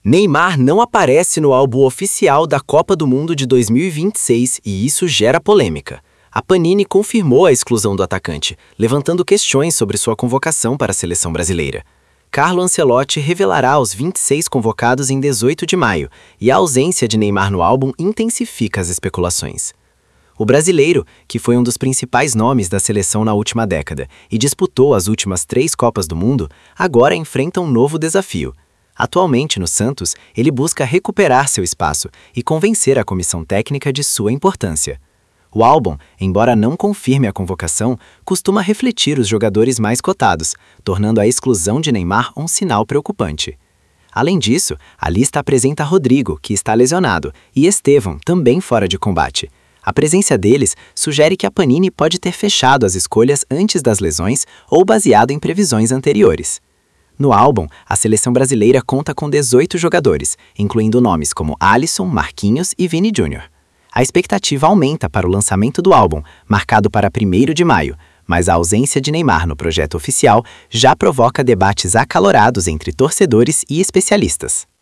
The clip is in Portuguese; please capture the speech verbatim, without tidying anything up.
Neymar não aparece no álbum oficial da Copa do Mundo de dois mil e vinte e seis e isso gera polêmica. A Panini confirmou a exclusão do atacante, levantando questões sobre sua convocação para a seleção brasileira. Carlo Ancelotti revelará os vinte e seis convocados em dezoito de maio, e a ausência de Neymar no álbum intensifica as especulações. O brasileiro, que foi um dos principais nomes da seleção na última década e disputou as últimas três Copas do Mundo, agora enfrenta um novo desafio. Atualmente, no Santos, ele busca recuperar seu espaço e convencer a comissão técnica de sua importância. O álbum, embora não confirme a convocação, costuma refletir os jogadores mais cotados, tornando a exclusão de Neymar um sinal preocupante. Além disso, a lista apresenta Rodrigo, que está lesionado, e Estevão, também fora de combate. A presença deles sugere que a Panini pode ter fechado as escolhas antes das lesões ou baseado em previsões anteriores. No álbum, a seleção brasileira conta com dezoito jogadores, incluindo nomes como Alisson, Marquinhos e Vini Júnior A expectativa aumenta para o lançamento do álbum, marcado para primeiro de maio, mas a ausência de Neymar no projeto oficial já provoca debates acalorados entre torcedores e especialistas.